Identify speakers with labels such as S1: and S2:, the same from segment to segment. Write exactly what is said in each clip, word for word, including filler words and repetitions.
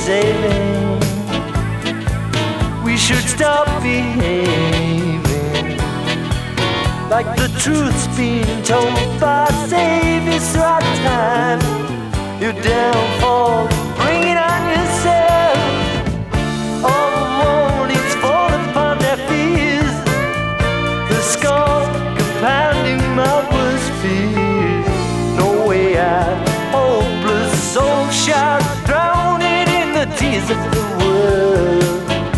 S1: saving. We should stop behaving like the truth's being told by saviors throughout time. Your downfall, bring it on yourself. All the warnings fall upon their fears. The skull compounding my worst fears. No way out, hopeless soul shout, drowning in the tears of the world.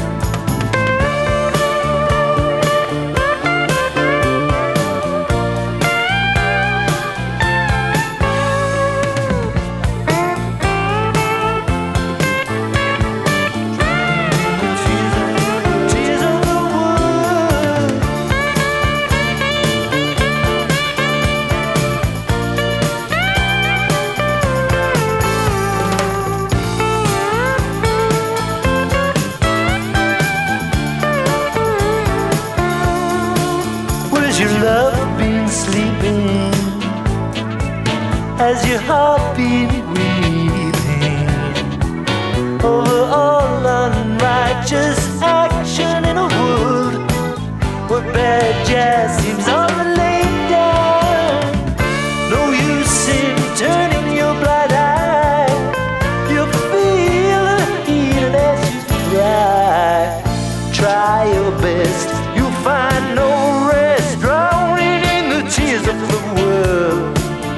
S1: Your love been sleeping? Has your heart been weeping over all unrighteous action in a world where bad jazz seems all the laid down? No use in turning your blind eye. You'll feel the heat as you cry. Try your best, you'll find no rest, drowning in the tears of the world.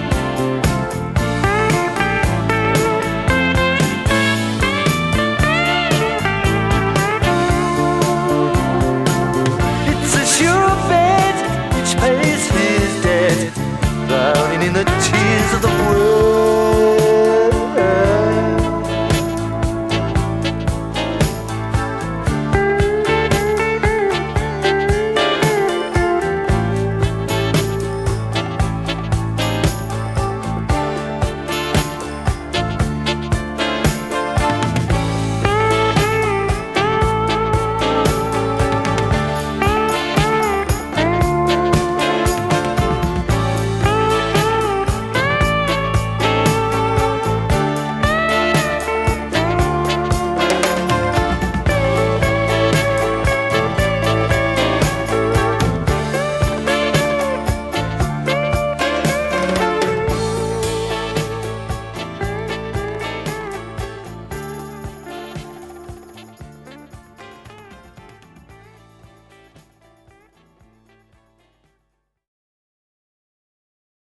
S1: It's a sure bet which pays his debt, drowning in the tears of the